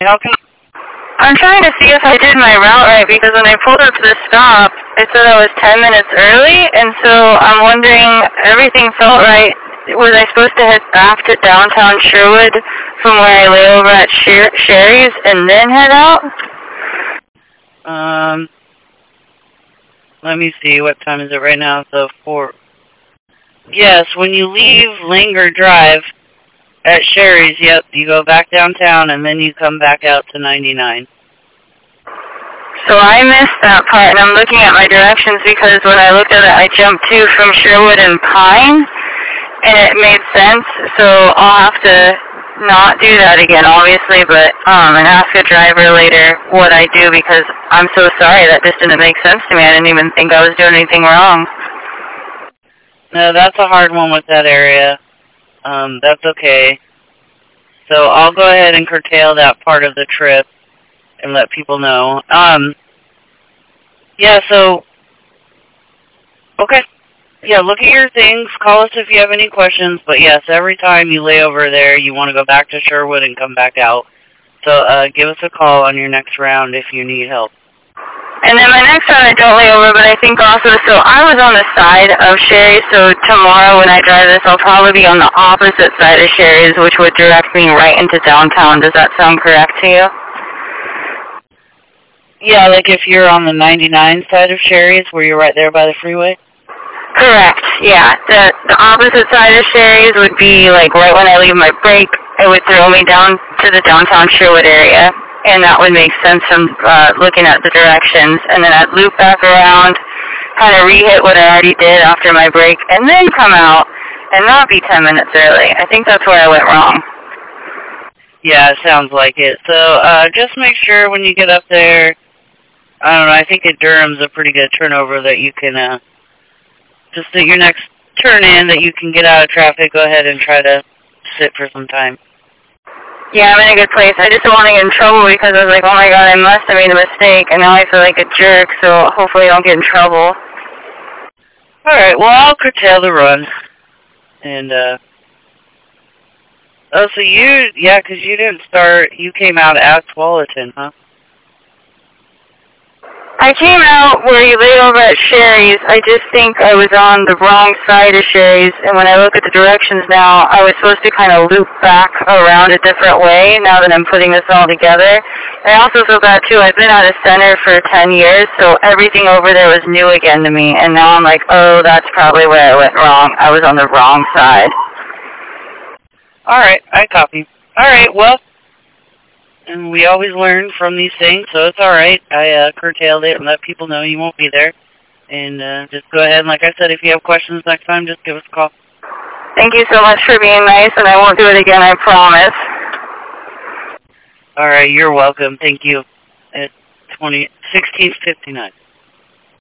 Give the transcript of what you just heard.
How can I'm trying to see if I did my route right, because when I pulled up to the stop, it said I was 10 minutes early, and so I'm wondering, everything felt right. Was I supposed to head back to downtown Sherwood from where I lay over at Sherry's and then head out? Let me see, what time is it right now? So 4. Yes, when you leave Langer Drive at Sherry's, yep, you go back downtown and then you come back out to 99. So I missed that part, and I'm looking at my directions because when I looked at it, I jumped to from Sherwood and Pine, and it made sense, so I'll have to not do that again, obviously, but and ask a driver later what I do, because I'm so sorry, that just didn't make sense to me. I didn't even think I was doing anything wrong. No, that's a hard one with that area. That's okay. So I'll go ahead and curtail that part of the trip and let people know. Yeah, so, okay. Yeah, look at your things. Call us if you have any questions. But yes, every time you lay over there, you want to go back to Sherwood and come back out. So give us a call on your next round if you need help. And then my next round I don't lay over, but I think also, so I was on the side of Sherry's, so tomorrow when I drive this, I'll probably be on the opposite side of Sherry's, which would direct me right into downtown. Does that sound correct to you? Yeah, like if you're on the 99 side of Sherry's, where you're right there by the freeway? Correct, yeah. The opposite side of Sherry's would be like right when I leave my break, it would throw me down to the downtown Sherwood area, and that would make sense from looking at the directions. And then I'd loop back around, kind of re-hit what I already did after my break, and then come out and not be 10 minutes early. I think that's where I went wrong. Yeah, it sounds like it. So just make sure when you get up there, I don't know, I think at Durham's a pretty good turnover that you can, just at your next turn in, that you can get out of traffic, go ahead and try to sit for some time. Yeah, I'm in a good place. I just don't want to get in trouble because I was like, oh my god, I must have made a mistake, and now I feel like a jerk, so hopefully I don't get in trouble. Alright, well, I'll curtail the run. And, oh, so yeah, because you didn't start, you came out at Tualatin, huh? I came out where you lay over at Sherry's. I just think I was on the wrong side of Sherry's, and when I look at the directions now, I was supposed to kind of loop back around a different way now that I'm putting this all together. I also feel bad, too. I've been out of center for 10 years, so everything over there was new again to me, and now I'm like, oh, that's probably where I went wrong. I was on the wrong side. Alright, I copy. Alright, well, and we always learn from these things, so it's alright. I curtailed it and let people know you won't be there. And just go ahead, and like I said, if you have questions next time, just give us a call. Thank you so much for being nice, and I won't do it again, I promise. Alright, you're welcome. Thank you. At 16:59.